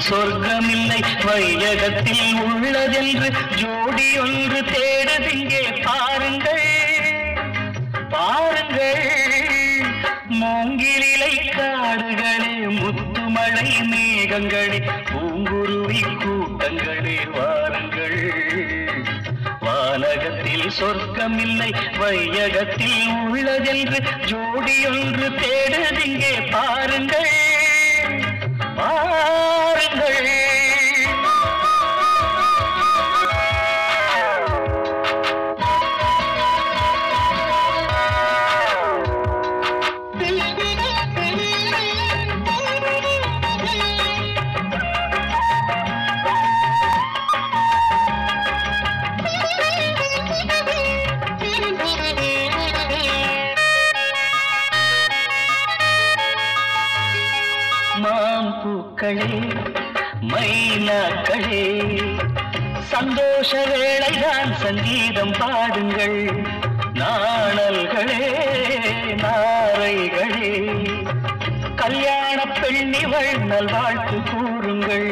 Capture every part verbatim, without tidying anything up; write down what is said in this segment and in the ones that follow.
சொர்க்கமில்லை வையகத்தில் உள்ளதென்று ஜோடி ஒன்று தேடுதிங்கே பாருங்கள் பாருங்கள் மூங்கிலிலை காடுகளே முத்துமழை மேகங்களே பூங்குருவி கூட்டங்களே வாருங்கள் வானகத்தில் சொர்க்கமில்லை வையகத்தில் உள்ளதென்று ஜோடியொன்று தேடுதிங்கே பாருங்கள் பாருங்கள் மாம்பூக்களே மைனாக்களே சந்தோஷ வேளைதான் சங்கீதம் பாடுங்கள் நாணல்களே நாரைகளே கல்யாண பெண்ணிவள் நல்வாழ்த்து கூறுங்கள்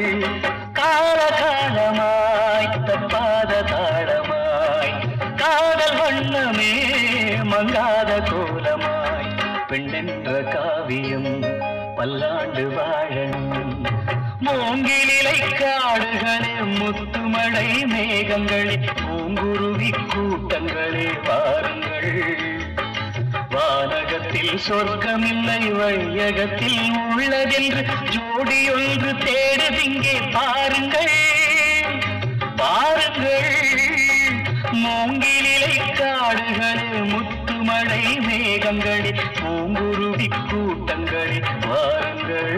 காலகாலமாய் தப்பாத தாளமாய் காதல் வண்ணமே மங்காத கோலமாய் பெண்ணென்ற காவியம் பல்லாண்டு வாழணும் மூங்கிலிலை காடுகளே முத்துமழை மேகங்களே பூங்குருவி கூட்டங்களே வாருங்கள் வானகத்தில் சொர்க்கமில்லை வையகத்தில் உள்ளதென்று ஜோடியொன்று தேடுதிங்கே பாருங்கள் பாருங்கள் மூங்கிலிலை காடுகளே முத்துமழை மேகங்களே பூங்குருவி கூட்டங்களே வாருங்கள்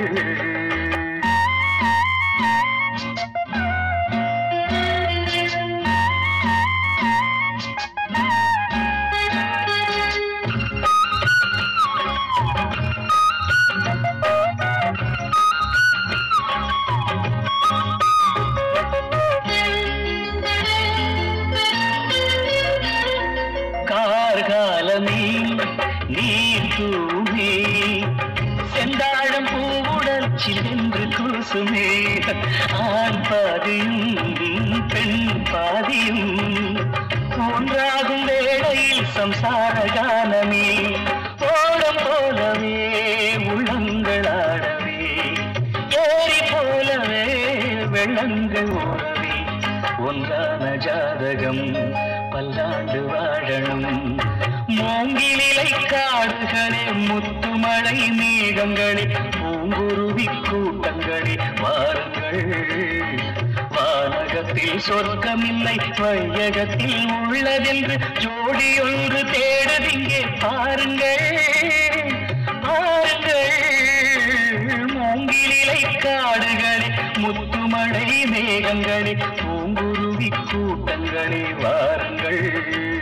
கார்காலமே நீர் தூமே செந்தாழம் பூவுடல் சிலென்று கூசுமே ஆண் பாதியும் பெண் பாதியும் ஒன்றாகும் வேளையில் சம்சார கானமே ஓடம் போலவே உள்ளங்களாடவே ஏரி போலவே வெள்ளங்கள் ஓடவே ஒன்றான ஜாதகம் பல்லாண்டு வாழணும் மூங்கிலிலை காடுகளே முத்துமழை மேகங்களே பூங்குருவி கூட்டங்களே வாருங்கள் வானகத்தில் சொர்க்கமில்லை வையகத்தில் உள்ளதென்று ஜோடியொன்று தேடுதிங்கே பாருங்கள் பாருங்கள் மூங்கிலிலை காடுகளே முத்துமழை மேகங்களே பூங்குருவி கூட்டங்களே வாருங்கள்